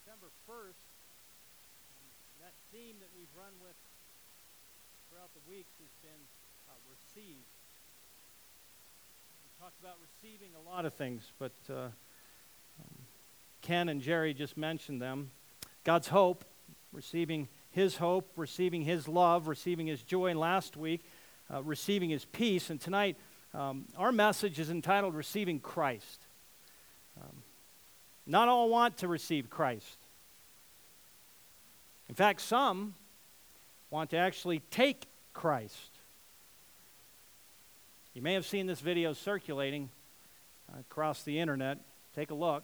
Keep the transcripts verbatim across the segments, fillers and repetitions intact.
September first, um, that theme that we've run with throughout the weeks has been uh, receive. We talked about receiving a lot of things, but uh, um, Ken and Jerry just mentioned them. God's hope, receiving His hope, receiving His love, receiving His joy, and last week, uh, receiving His peace. And tonight, um, our message is entitled Receiving Christ. Um, not all want to receive Christ. In fact, some want to actually take Christ. You may have seen this video circulating uh, across the internet. Take a look.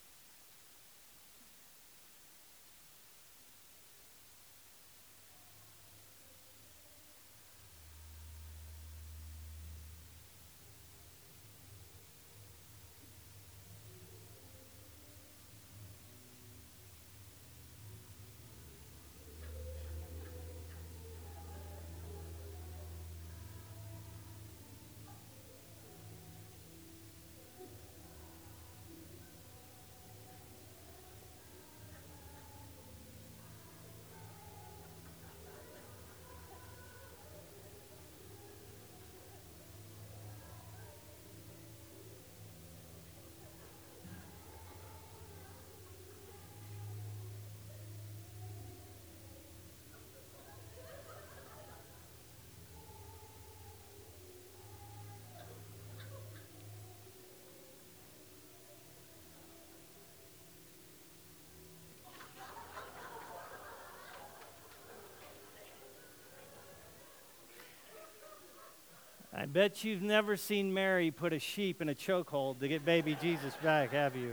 I bet you've never seen Mary put a sheep in a chokehold to get baby Jesus back, have you?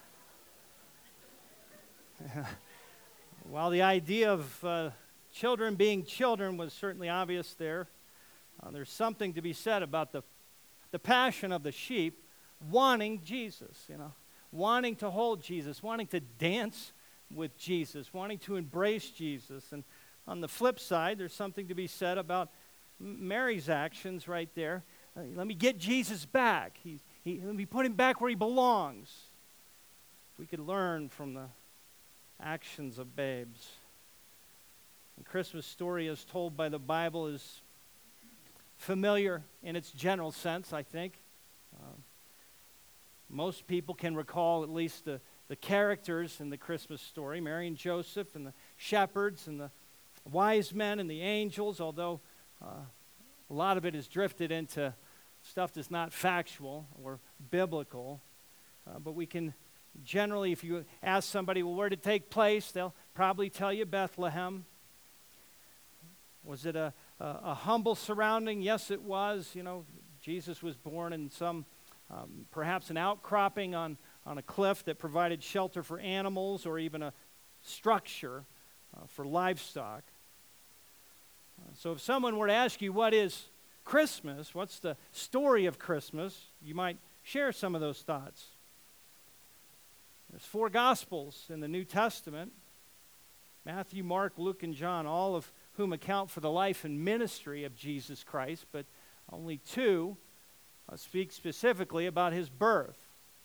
While the idea of uh, children being children was certainly obvious there, uh, there's something to be said about the, the passion of the sheep wanting Jesus, you know, wanting to hold Jesus, wanting to dance with Jesus, wanting to embrace Jesus. And on the flip side, there's something to be said about Mary's actions right there. Uh, let me get Jesus back. He, he, let me put him back where he belongs. We could learn from the actions of babes. The Christmas story as told by the Bible is familiar in its general sense, I think. Uh, most people can recall at least the, the characters in the Christmas story, Mary and Joseph and the shepherds and the wise men and the angels, although Uh, a lot of it is drifted into stuff that's not factual or biblical. Uh, but we can generally, if you ask somebody, well, where did it take place? They'll probably tell you Bethlehem. Was it a, a, a humble surrounding? Yes, it was. You know, Jesus was born in some, um, perhaps an outcropping on, on a cliff that provided shelter for animals or even a structure uh, for livestock. So if someone were to ask you, what is Christmas? What's the story of Christmas? You might share some of those thoughts. There's four Gospels in the New Testament. Matthew, Mark, Luke, and John, all of whom account for the life and ministry of Jesus Christ, but only two uh, speak specifically about his birth.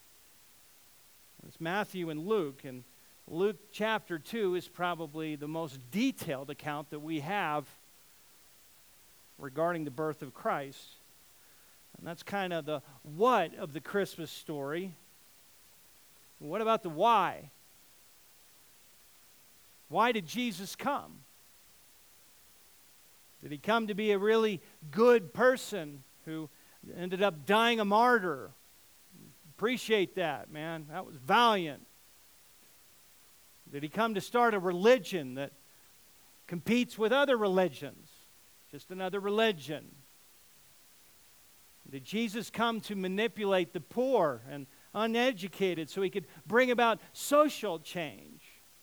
It's Matthew and Luke, and Luke chapter two is probably the most detailed account that we have regarding the birth of Christ. And that's kind of the what of the Christmas story. What about the why? Why did Jesus come? Did he come to be a really good person who ended up dying a martyr? Appreciate that, man. That was valiant. Did he come to start a religion that competes with other religions? Just another religion. Did Jesus come to manipulate the poor and uneducated so he could bring about social change?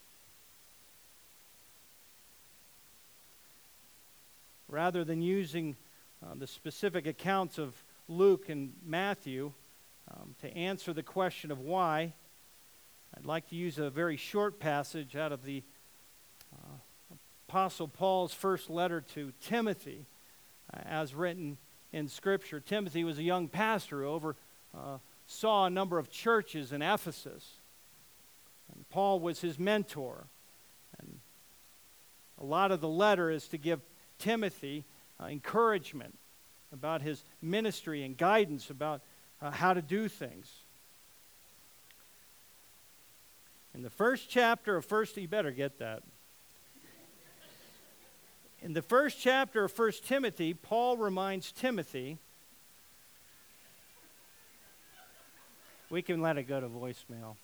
Rather than using uh, the specific accounts of Luke and Matthew um, to answer the question of why, I'd like to use a very short passage out of the uh, Apostle Paul's first letter to Timothy, uh, as written in Scripture. Timothy was a young pastor who oversaw uh, a number of churches in Ephesus. And Paul was his mentor. And a lot of the letter is to give Timothy uh, encouragement about his ministry and guidance about uh, how to do things. In the first chapter of First, you better get that. In the first chapter of First Timothy, Paul reminds Timothy, we can let it go to voicemail.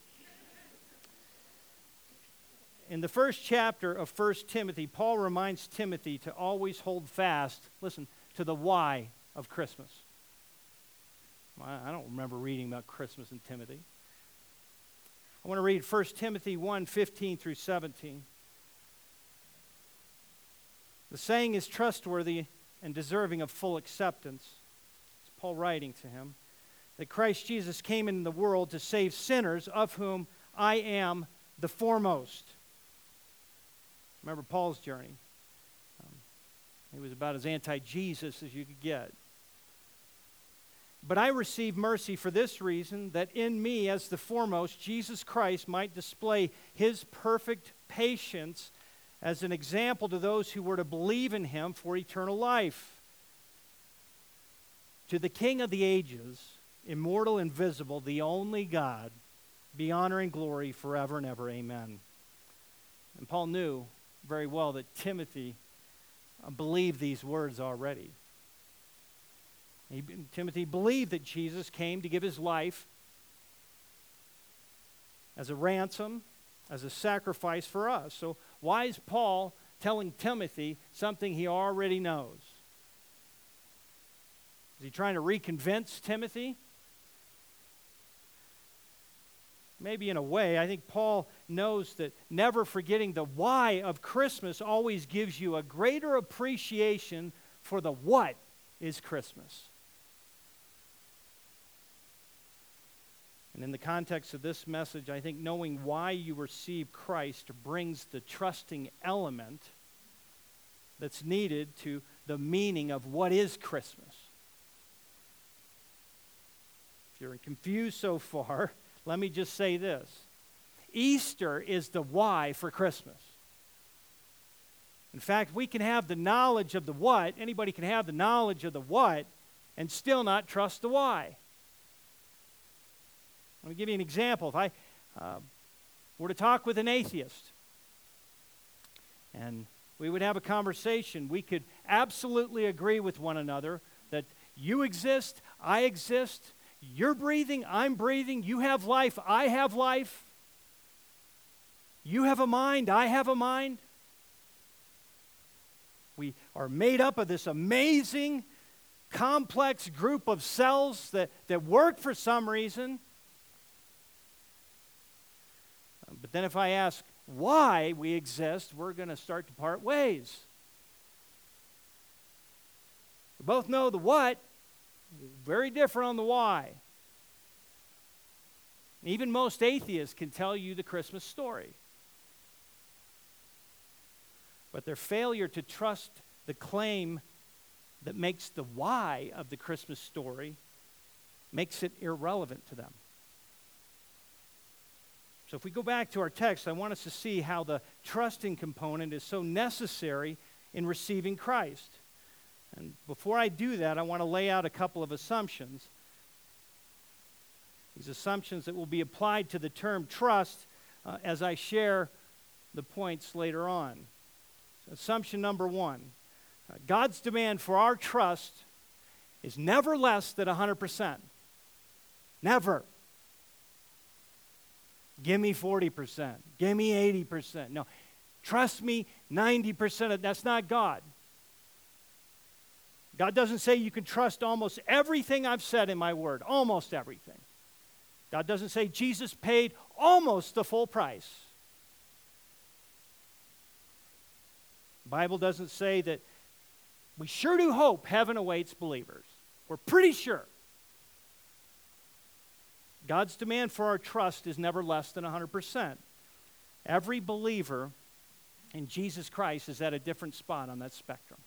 In the first chapter of First Timothy, Paul reminds Timothy to always hold fast, listen, to the why of Christmas. I don't remember reading about Christmas in Timothy. I want to read First Timothy one, fifteen through seventeen. The saying is trustworthy and deserving of full acceptance. It's Paul writing to him, that Christ Jesus came into the world to save sinners, of whom I am the foremost. Remember Paul's journey. Um, he was about as anti-Jesus as you could get. But I received mercy for this reason, that in me as the foremost, Jesus Christ might display his perfect patience as an example to those who were to believe in him for eternal life. To the King of the ages, immortal, invisible, the only God, be honor and glory forever and ever. Amen. And Paul knew very well that Timothy uh, believed these words already. He, Timothy believed that Jesus came to give his life as a ransom, as a sacrifice for us. So why is Paul telling Timothy something he already knows? Is he trying to reconvince Timothy? Maybe in a way. I think Paul knows that never forgetting the why of Christmas always gives you a greater appreciation for the what is Christmas. And in the context of this message, I think knowing why you receive Christ brings the trusting element that's needed to the meaning of what is Christmas. If you're confused so far, let me just say this. Easter is the why for Christmas. In fact, we can have the knowledge of the what, anybody can have the knowledge of the what, and still not trust the why. Let me give you an example. If I uh, were to talk with an atheist, and we would have a conversation, we could absolutely agree with one another that you exist, I exist, you're breathing, I'm breathing, you have life, I have life, you have a mind, I have a mind. We are made up of this amazing, complex group of cells that, that work for some reason. But then if I ask why we exist, we're going to start to part ways. We both know the what, very different on the why. Even most atheists can tell you the Christmas story. But their failure to trust the claim that makes the why of the Christmas story makes it irrelevant to them. So if we go back to our text, I want us to see how the trusting component is so necessary in receiving Christ. And before I do that, I want to lay out a couple of assumptions. These assumptions that will be applied to the term trust uh, as I share the points later on. So assumption number one, uh, God's demand for our trust is never less than one hundred percent. Never. Give me forty percent. Give me eighty percent. No, trust me ninety percent. Of, that's not God. God doesn't say you can trust almost everything I've said in my word. Almost everything. God doesn't say Jesus paid almost the full price. The Bible doesn't say that we sure do hope heaven awaits believers. We're pretty sure. God's demand for our trust is never less than one hundred percent. Every believer in Jesus Christ is at a different spot on that spectrum.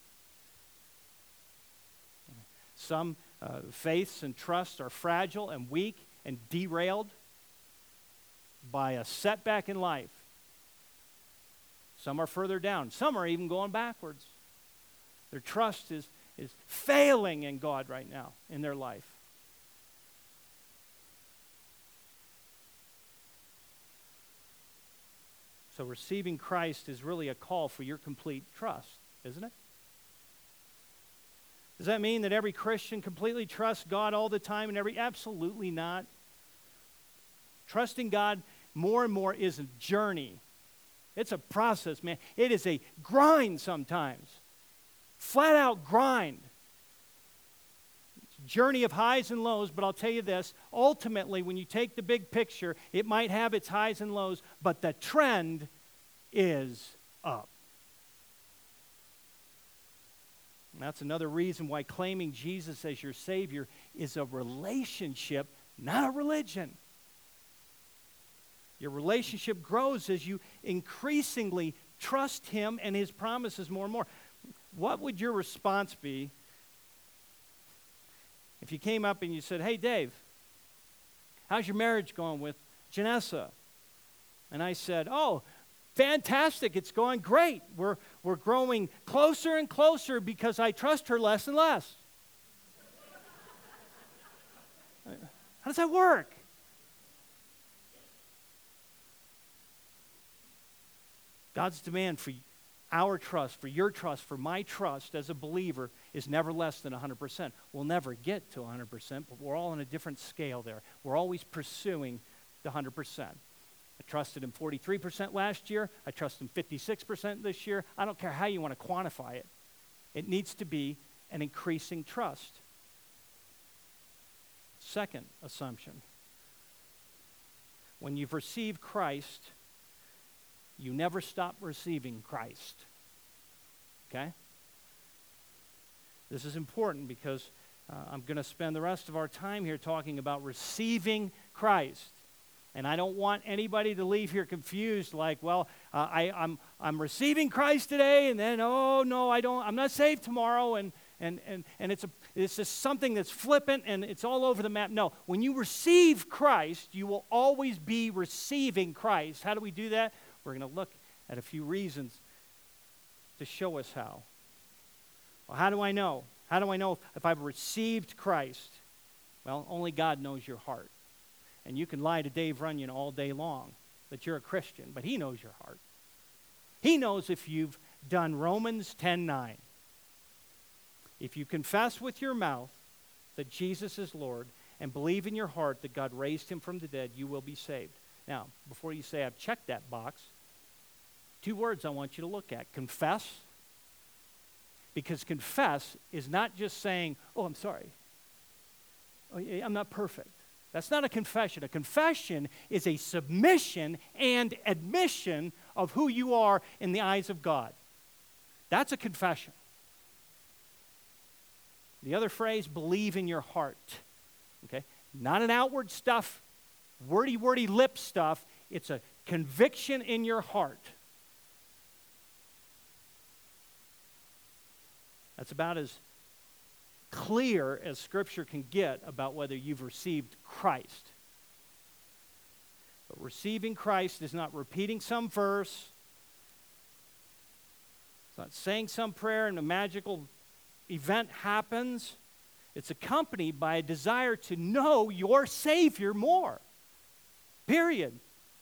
Some uh, faiths and trusts are fragile and weak and derailed, by a setback in life. Some are further down. Some are even going backwards. Their trust is, is failing in God right now in their life. So receiving Christ is really a call for your complete trust, isn't it? Does that mean that every Christian completely trusts God all the time and every? Absolutely not. Trusting God more and more is a journey. It's a process, man. It is a grind sometimes. Flat out grind. It's a journey of highs and lows, but I'll tell you this, ultimately when you take the big picture, it might have its highs and lows, but the trend is up. And that's another reason why claiming Jesus as your Savior is a relationship, not a religion. Your relationship grows as you increasingly trust Him and His promises more and more. What would your response be if you came up and you said, "Hey, Dave, how's your marriage going with Janessa?" And I said, "Oh, fantastic, it's going great. We're, we're growing closer and closer because I trust her less and less." How does that work? God's demand for our trust, for your trust, for my trust as a believer is never less than one hundred percent. We'll never get to one hundred percent, but we're all on a different scale there. We're always pursuing the one hundred percent. I trusted Him forty-three percent last year. I trust Him fifty-six percent this year. I don't care how you want to quantify it. It needs to be an increasing trust. Second assumption. When you've received Christ, you never stop receiving Christ. Okay? This is important because uh, I'm going to spend the rest of our time here talking about receiving Christ. And I don't want anybody to leave here confused like, well, uh, I, I'm, I'm receiving Christ today, and then, oh, no, I don't, I'm not saved tomorrow, and, and, and, and it's, a, it's just something that's flippant, and it's all over the map. No, when you receive Christ, you will always be receiving Christ. How do we do that? We're going to look at a few reasons to show us how. Well, how do I know? How do I know if I've received Christ? Well, only God knows your heart. And you can lie to Dave Runyon all day long that you're a Christian, but He knows your heart. He knows if you've done Romans ten nine. If you confess with your mouth that Jesus is Lord and believe in your heart that God raised Him from the dead, you will be saved. Now, before you say I've checked that box, two words I want you to look at. Confess. Because confess is not just saying, oh, I'm sorry. Oh, I'm not perfect. That's not a confession. A confession is a submission and admission of who you are in the eyes of God. That's a confession. The other phrase, believe in your heart. Okay? Not an outward stuff, wordy, wordy lip stuff. It's a conviction in your heart. That's about as clear as Scripture can get about whether you've received Christ. But receiving Christ is not repeating some verse. It's not saying some prayer and a magical event happens. It's accompanied by a desire to know your Savior more. Period.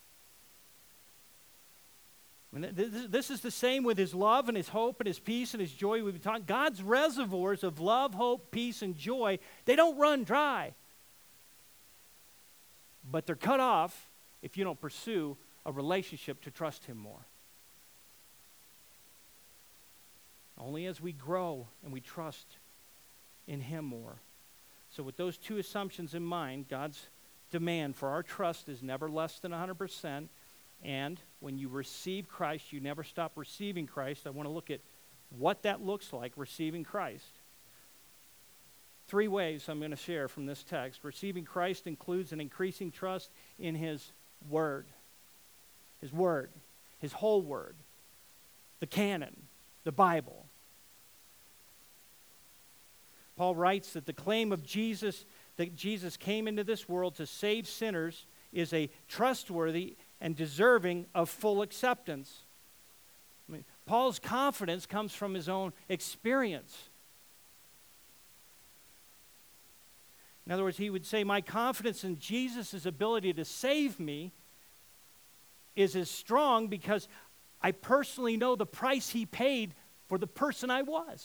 And this is the same with His love and His hope and His peace and His joy. We've been talking. God's reservoirs of love, hope, peace, and joy, they don't run dry. But they're cut off if you don't pursue a relationship to trust Him more. Only as we grow and we trust in Him more. So with those two assumptions in mind, God's demand for our trust is never less than one hundred percent. And when you receive Christ, you never stop receiving Christ. I want to look at what that looks like, receiving Christ. Three ways I'm going to share from this text. Receiving Christ includes an increasing trust in His Word. His Word. His whole Word. The canon. The Bible. Paul writes that the claim of Jesus, that Jesus came into this world to save sinners, is a trustworthy and deserving of full acceptance. I mean, Paul's confidence comes from his own experience. In other words, he would say, my confidence in Jesus' ability to save me is as strong because I personally know the price he paid for the person I was.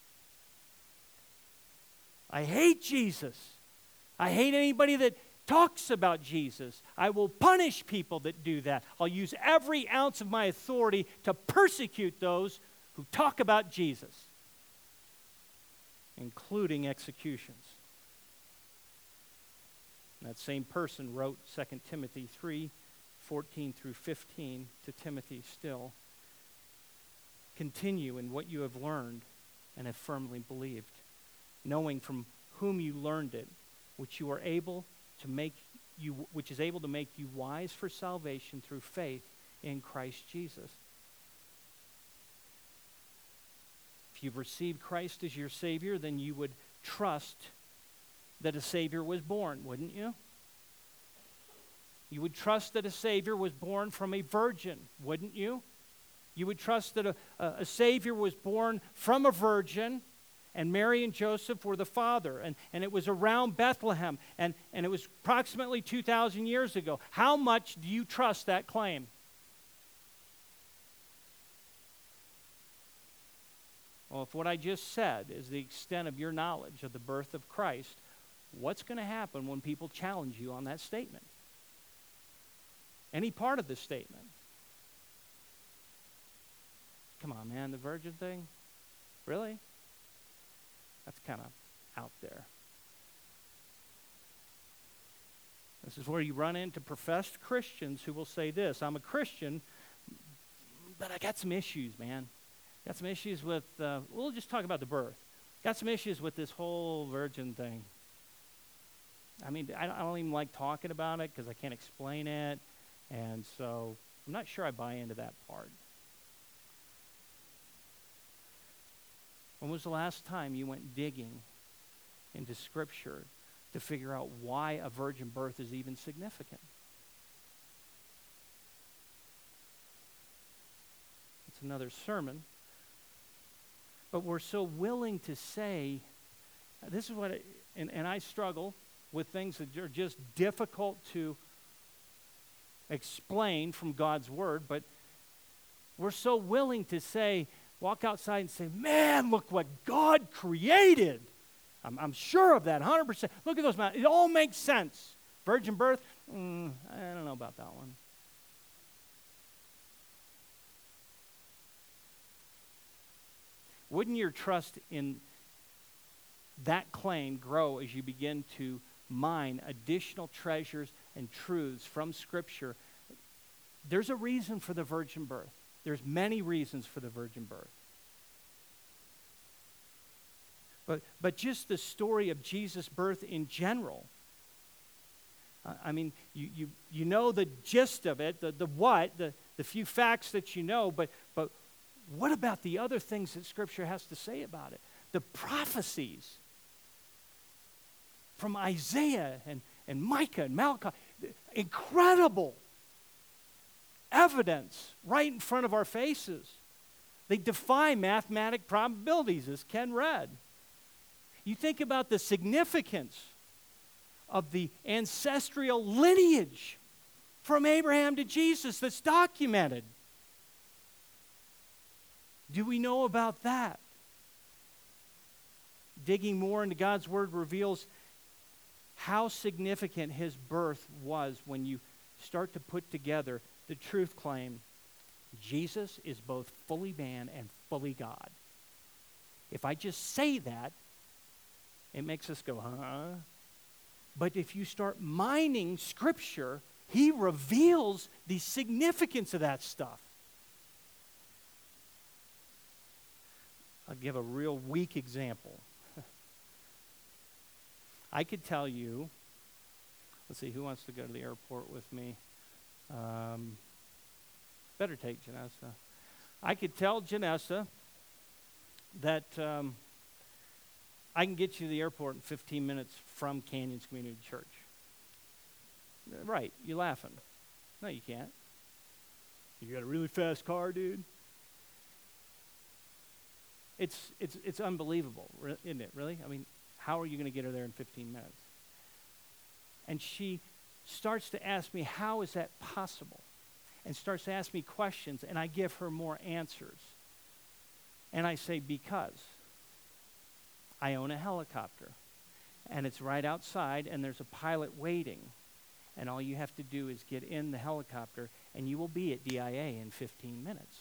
I hate Jesus. I hate anybody that talks about Jesus. I will punish people that do that. I'll use every ounce of my authority to persecute those who talk about Jesus, including executions. And that same person wrote Second Timothy three, fourteen through fifteen to Timothy still. Continue in what you have learned and have firmly believed, knowing from whom you learned it, which you are able to make you, which is able to make you wise for salvation through faith in Christ Jesus. If you've received Christ as your Savior, then you would trust that a Savior was born, wouldn't you? You would trust that a Savior was born from a virgin, wouldn't you? You would trust that a, a, a Savior was born from a virgin, and Mary and Joseph were the father, and, and it was around Bethlehem, and, and it was approximately two thousand years ago. How much do you trust that claim? Well, if what I just said is the extent of your knowledge of the birth of Christ, what's going to happen when people challenge you on that statement? Any part of the statement? Come on, man, the virgin thing? Really? That's kind of out there. This is where you run into professed Christians who will say this, I'm a Christian, but I got some issues, man. Got some issues with, uh, we'll just talk about the birth. Got some issues with this whole virgin thing. I mean, I don't, I don't even like talking about it because I can't explain it. And so I'm not sure I buy into that part. When was the last time you went digging into Scripture to figure out why a virgin birth is even significant? It's another sermon. But we're so willing to say, this is what, it, and, and I struggle with things that are just difficult to explain from God's Word, but we're so willing to say, walk outside and say, man, look what God created. I'm, I'm sure of that, one hundred percent. Look at those mountains. It all makes sense. Virgin birth, mm, I don't know about that one. Wouldn't your trust in that claim grow as you begin to mine additional treasures and truths from Scripture? There's a reason for the virgin birth. There's many reasons for the virgin birth. But, but just the story of Jesus' birth in general. Uh, I mean, you, you, you know the gist of it, the, the what, the, the few facts that you know, but, but what about the other things that Scripture has to say about it? The prophecies from Isaiah and, and Micah and Malachi. Incredible evidence right in front of our faces. They defy mathematic probabilities, as Ken read. You think about the significance of the ancestral lineage from Abraham to Jesus that's documented. Do we know about that? Digging more into God's Word reveals how significant His birth was when you start to put together the truth claim, Jesus is both fully man and fully God. If I just say that, it makes us go, huh? But if you start mining Scripture, He reveals the significance of that stuff. I'll give a real weak example. I could tell you, let's see, who wants to go to the airport with me? Um, better take Janessa. I could tell Janessa that um, I can get you to the airport in fifteen minutes from Canyons Community Church. Right, you're laughing. No, you can't. You got a really fast car, dude? It's, it's, it's unbelievable, isn't it, really? I mean, how are you going to get her there in fifteen minutes? And she starts to ask me, how is that possible? And starts to ask me questions, and I give her more answers. And I say, because I own a helicopter, and it's right outside, and there's a pilot waiting, and all you have to do is get in the helicopter, and you will be at D I A in fifteen minutes.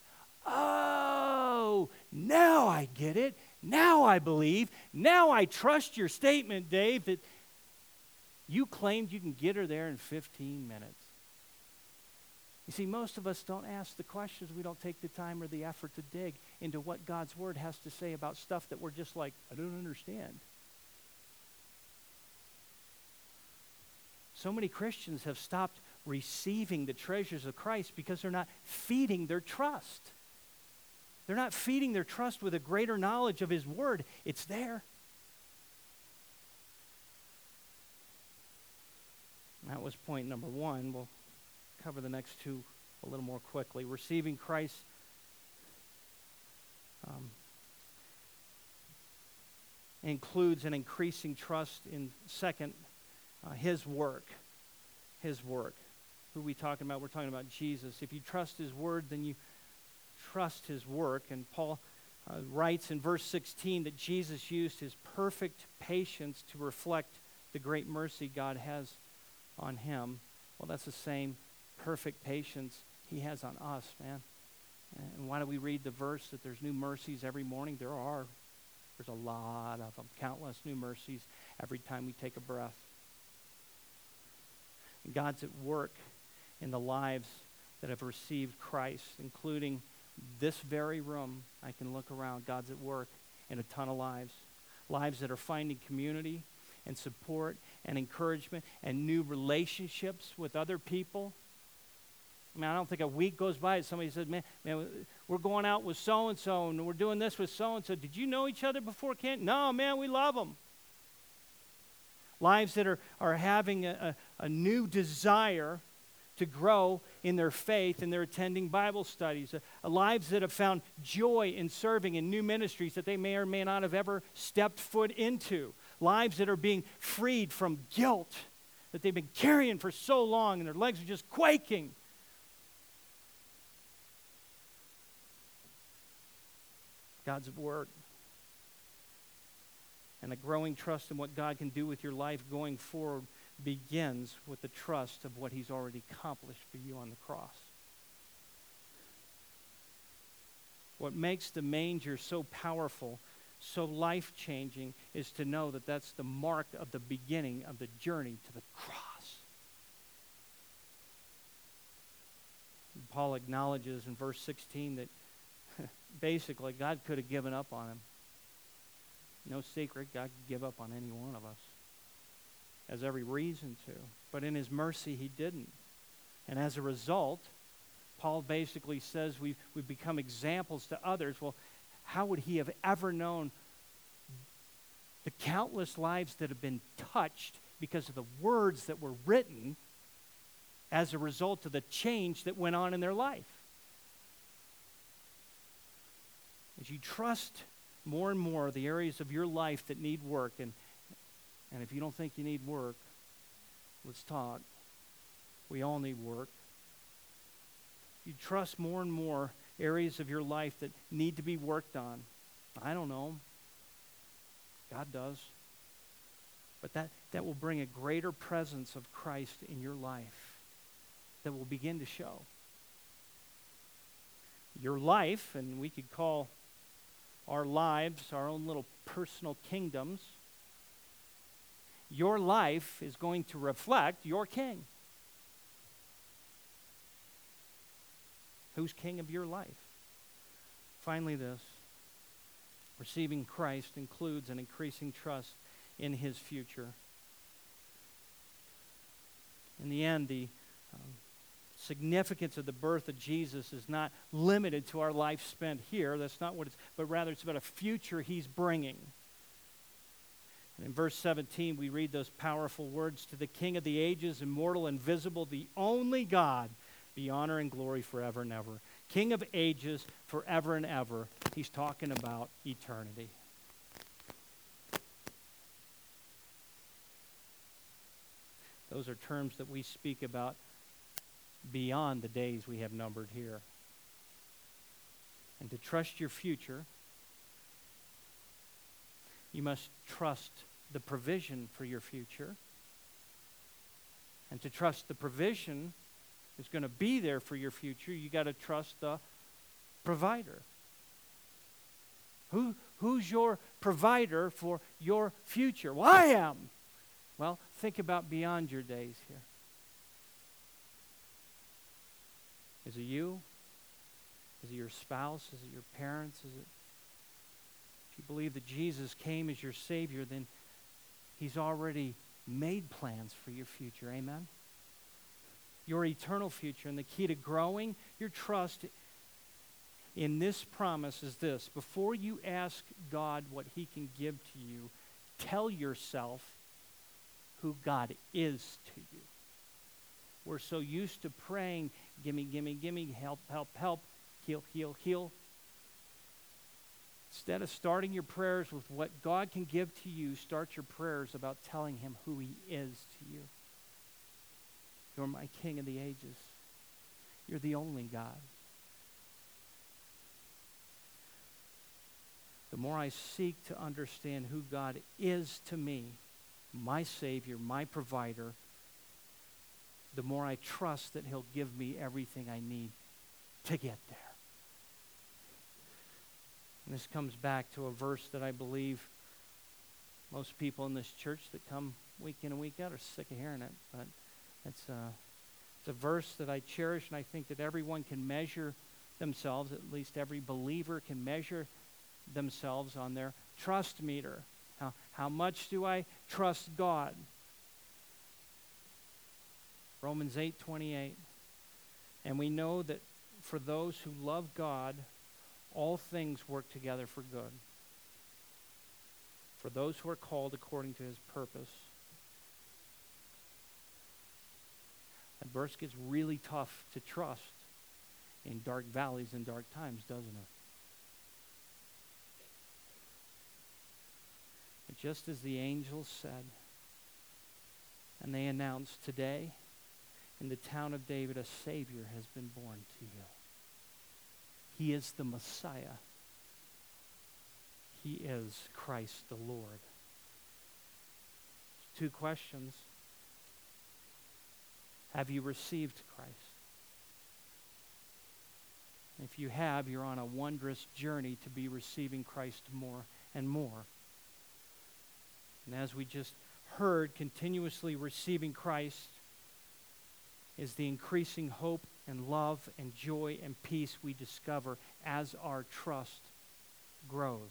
Oh, now I get it. Now I believe. Now I trust your statement, Dave, that you claimed you can get her there in fifteen minutes. You see, most of us don't ask the questions. We don't take the time or the effort to dig into what God's Word has to say about stuff that we're just like, I don't understand. So many Christians have stopped receiving the treasures of Christ because they're not feeding their trust. They're not feeding their trust with a greater knowledge of His Word. It's there. That was point number one. We'll cover the next two a little more quickly. Receiving Christ um, includes an increasing trust in, second, uh, His work. His work. Who are we talking about? We're talking about Jesus. If you trust His Word, then you trust His work. And Paul uh, writes in verse sixteen that Jesus used His perfect patience to reflect the great mercy God has on Him. Well, that's the same perfect patience He has on us, man. And why do we read the verse that there's new mercies every morning? There are. There's a lot of them, countless new mercies every time we take a breath. And God's at work in the lives that have received Christ, including this very room. I can look around. God's at work in a ton of lives. Lives that are finding community and support and encouragement and new relationships with other people. I mean, I don't think a week goes by that somebody says, man, man, we're going out with so-and-so and we're doing this with so-and-so. Did you know each other before Kent? No, man, we love them. Lives that are, are having a, a, a new desire to grow in their faith and they're attending Bible studies. Uh, uh, lives that have found joy in serving in new ministries that they may or may not have ever stepped foot into. Lives that are being freed from guilt that they've been carrying for so long and their legs are just quaking. God's at work. And a growing trust in what God can do with your life going forward begins with the trust of what He's already accomplished for you on the cross. What makes the manger so powerful, so life-changing, is to know that that's the mark of the beginning of the journey to the cross. And Paul acknowledges in verse sixteen that basically God could have given up on him. No secret, God could give up on any one of us. Has every reason to. But in His mercy, He didn't. And as a result, Paul basically says we've, we've become examples to others. Well, how would he have ever known the countless lives that have been touched because of the words that were written as a result of the change that went on in their life? As you trust more and more the areas of your life that need work, and and if you don't think you need work, let's talk. We all need work. You trust more and more areas of your life that need to be worked on. I don't know. God does. But that, that will bring a greater presence of Christ in your life that will begin to show. Your life, and we could call our lives our own little personal kingdoms, your life is going to reflect your King. Who's king of your life? Finally, this. Receiving Christ includes an increasing trust in His future. In the end, the um, significance of the birth of Jesus is not limited to our life spent here. That's not what it's, but rather it's about a future He's bringing. And in verse seventeen, we read those powerful words, "To the King of the ages, immortal, invisible, the only God, be honor and glory forever and ever." King of ages, forever and ever. He's talking about eternity. Those are terms that we speak about beyond the days we have numbered here. And to trust your future, you must trust the provision for your future. And to trust the provision is going to be there for your future, you got to trust the provider. Who, who's your provider for your future? Well, I am. Well, think about beyond your days here. Is it you? Is it your spouse? Is it your parents? Is it? If you believe that Jesus came as your Savior, then He's already made plans for your future. Amen? Your eternal future. And the key to growing your trust in this promise is this: before you ask God what He can give to you, tell yourself who God is to you. We're so used to praying, gimme, gimme, gimme, help, help, help, heal, heal, heal. Instead of starting your prayers with what God can give to you, start your prayers about telling Him who He is to you. You're my King of the ages. You're the only God. The more I seek to understand who God is to me, my Savior, my provider, the more I trust that He'll give me everything I need to get there. And this comes back to a verse that I believe most people in this church that come week in and week out are sick of hearing it. But it's a, it's a verse that I cherish, and I think that everyone can measure themselves, at least every believer can measure themselves on their trust meter. How, how much do I trust God? Romans eight twenty-eight. And we know that for those who love God, all things work together for good. For those who are called according to His purpose. That verse gets really tough to trust in dark valleys and dark times, doesn't it? But just as the angels said, and they announced, today in the town of David a Savior has been born to you. He is the Messiah. He is Christ the Lord. Two questions. Have you received Christ? If you have, you're on a wondrous journey to be receiving Christ more and more. And as we just heard, continuously receiving Christ is the increasing hope and love and joy and peace we discover as our trust grows.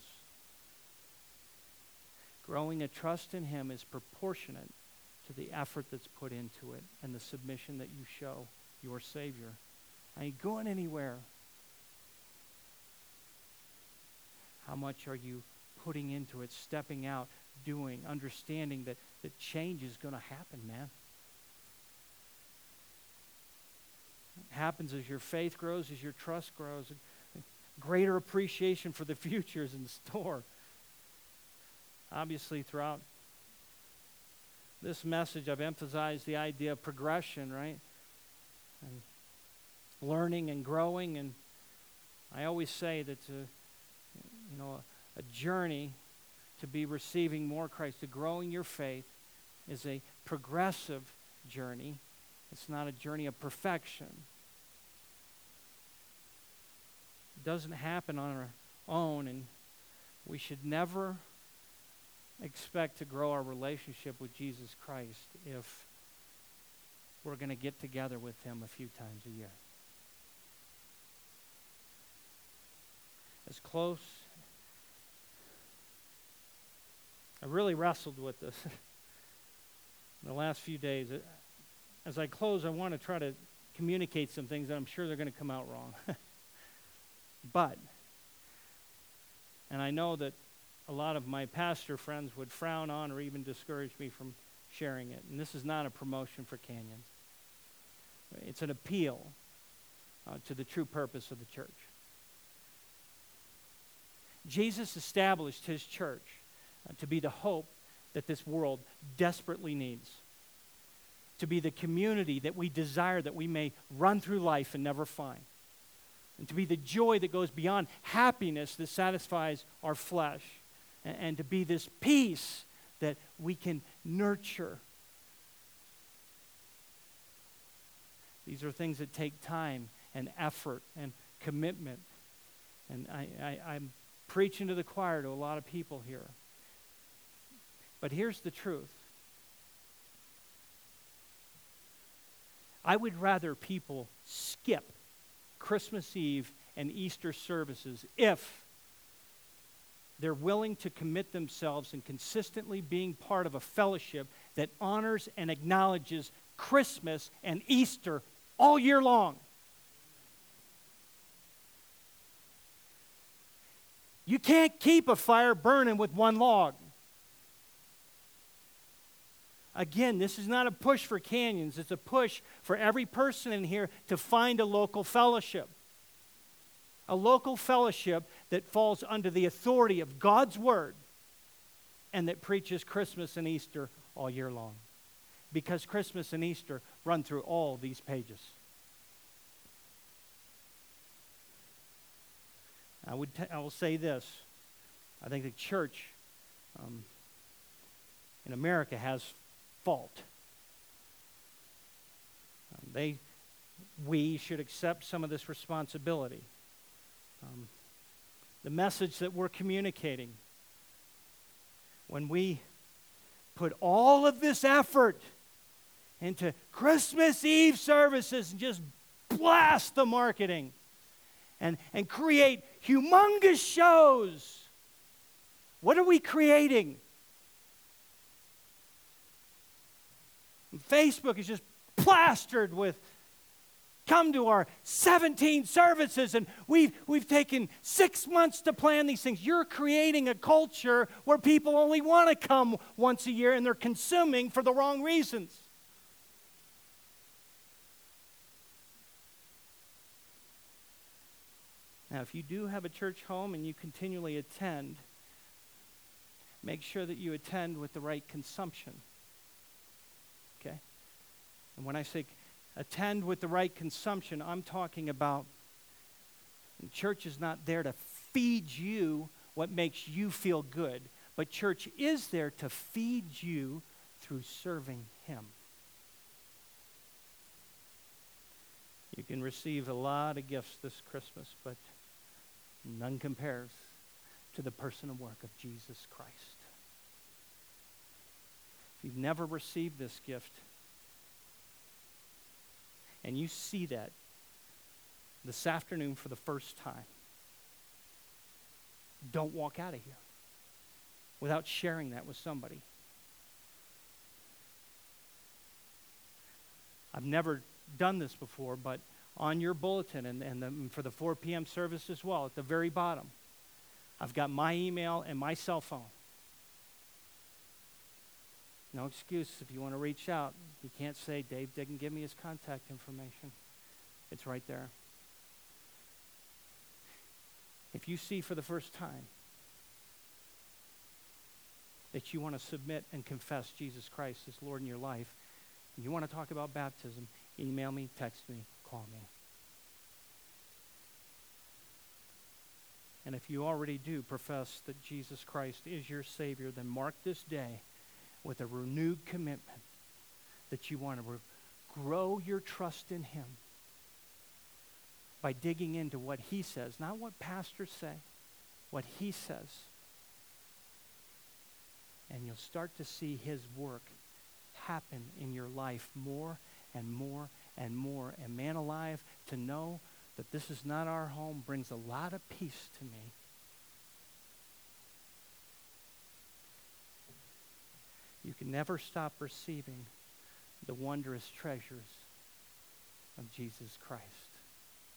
Growing a trust in Him is proportionate to the effort that's put into it and the submission that you show your Savior. I ain't going anywhere. How much are you putting into it, stepping out, doing, understanding that, that change is going to happen, man? It happens as your faith grows, as your trust grows. A greater appreciation for the future is in store. Obviously, throughout this message, I've emphasized the idea of progression, right? And learning and growing. And I always say that, to, you know, a, a journey to be receiving more Christ, to growing your faith, is a progressive journey. It's not a journey of perfection. It doesn't happen on our own, and we should never expect to grow our relationship with Jesus Christ if we're going to get together with Him a few times a year. As close, I really wrestled with this in the last few days. As I close, I want to try to communicate some things that I'm sure they're going to come out wrong. But, and I know that a lot of my pastor friends would frown on or even discourage me from sharing it. And this is not a promotion for Canyon. It's an appeal uh, to the true purpose of the church. Jesus established his church uh, to be the hope that this world desperately needs, to be the community that we desire that we may run through life and never find, and to be the joy that goes beyond happiness that satisfies our flesh, and, and to be this peace that we can nurture. These are things that take time and effort and commitment. And I, I, I'm preaching to the choir to a lot of people here. But here's the truth. I would rather people skip Christmas Eve and Easter services if they're willing to commit themselves in consistently being part of a fellowship that honors and acknowledges Christmas and Easter all year long. You can't keep a fire burning with one log. Again, this is not a push for Canyons. It's a push for every person in here to find a local fellowship. A local fellowship that falls under the authority of God's Word and that preaches Christmas and Easter all year long. Because Christmas and Easter run through all these pages. I would t- I will say this. I think the church um, in America has fault. Um, they, we should accept some of this responsibility. Um, the message that we're communicating, when we put all of this effort into Christmas Eve services and just blast the marketing and, and create humongous shows, what are we creating? Facebook is just plastered with, come to our seventeen services, and we've, we've taken six months to plan these things. You're creating a culture where people only want to come once a year, and they're consuming for the wrong reasons. Now, if you do have a church home and you continually attend, make sure that you attend with the right consumption. Okay? And when I say attend with the right consumption, I'm talking about church is not there to feed you what makes you feel good, but church is there to feed you through serving Him. You can receive a lot of gifts this Christmas, but none compares to the person and work of Jesus Christ. If you've never received this gift, and you see that this afternoon for the first time, don't walk out of here without sharing that with somebody. I've never done this before, but on your bulletin and, and the, for the four p.m. service as well, at the very bottom, I've got my email and my cell phone. No excuse if you want to reach out. You can't say, Dave didn't give me his contact information. It's right there. If you see for the first time that you want to submit and confess Jesus Christ as Lord in your life, and you want to talk about baptism, email me, text me, call me. And if you already do profess that Jesus Christ is your Savior, then mark this day with a renewed commitment that you want to re- grow your trust in Him by digging into what He says, not what pastors say, what He says. And you'll start to see His work happen in your life more and more and more. And man alive, to know that this is not our home brings a lot of peace to me. You can never stop receiving the wondrous treasures of Jesus Christ.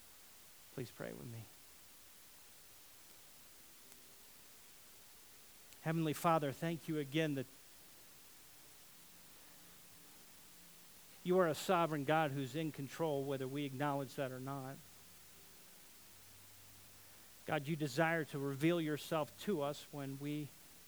Please pray with me. Heavenly Father, thank you again that you are a sovereign God who's in control, whether we acknowledge that or not. God, you desire to reveal yourself to us when we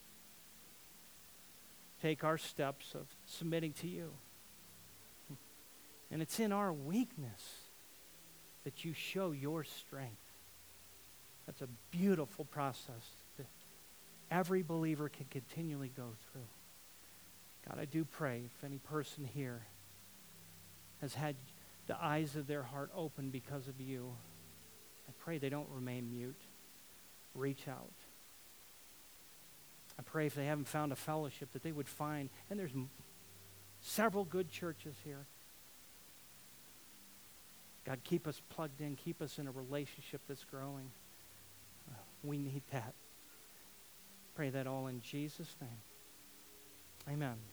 take our steps of submitting to you. And it's in our weakness that you show your strength. That's a beautiful process that every believer can continually go through. God, I do pray if any person here has had the eyes of their heart open because of you, I pray they don't remain mute. Reach out. I pray if they haven't found a fellowship that they would find, and there's m- several good churches here. God, keep us plugged in. Keep us in a relationship that's growing. Uh, we need that. Pray that all in Jesus' name. Amen.